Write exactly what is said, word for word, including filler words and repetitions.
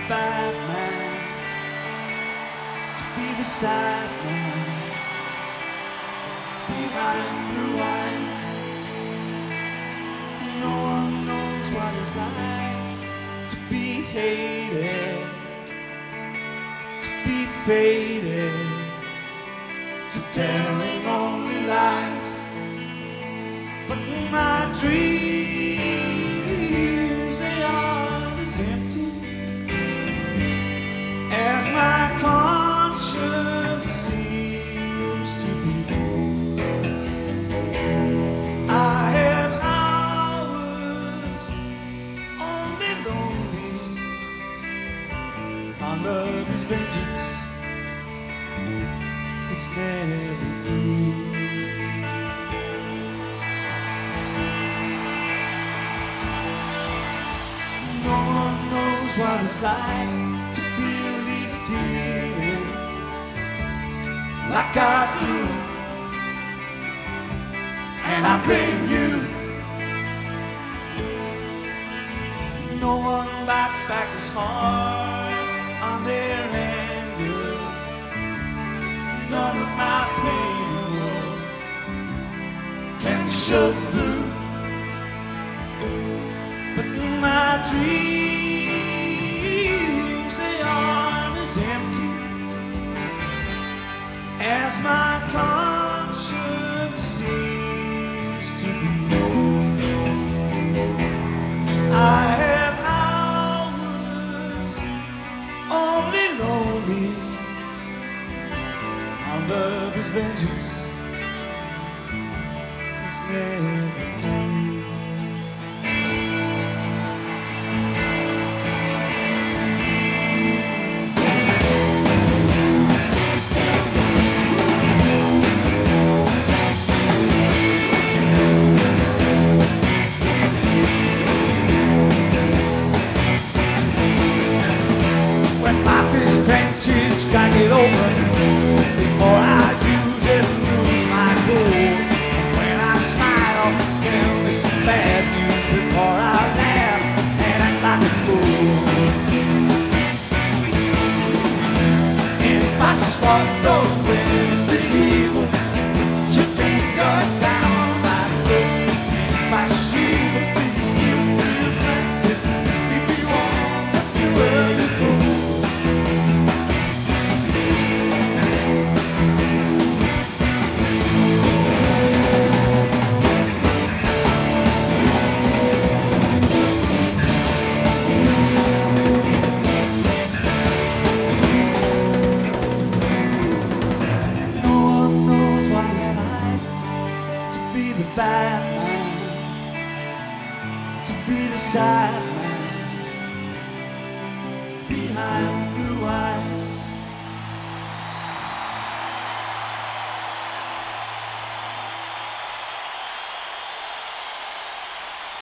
bad man, to be the sad man behind blue eyes. No one knows what it's like to be hated, to be faded, to telling only lies. But my dreams, they aren't as empty as my conscience seems to be. I have hours only lonely. My love is vengeance, it's never free. No one knows what it's like to feel these feelings like I do, and I blame you. No one bites back as hard on their anger. None of my pain will can show through. But my dreams, they aren't as empty as my conscience seems to be. I have hours only lonely. Our love is vengeance, it's never free. Gotta get over before I use it and lose my cool. When I smile, tell me some bad news before I laugh and act like a fool. And if I swallow with the evil, you can cut down my throat. And if I shoot the beast, you will reflect it. If you want, you will be cool. Bad man, to be the sad man behind blue eyes.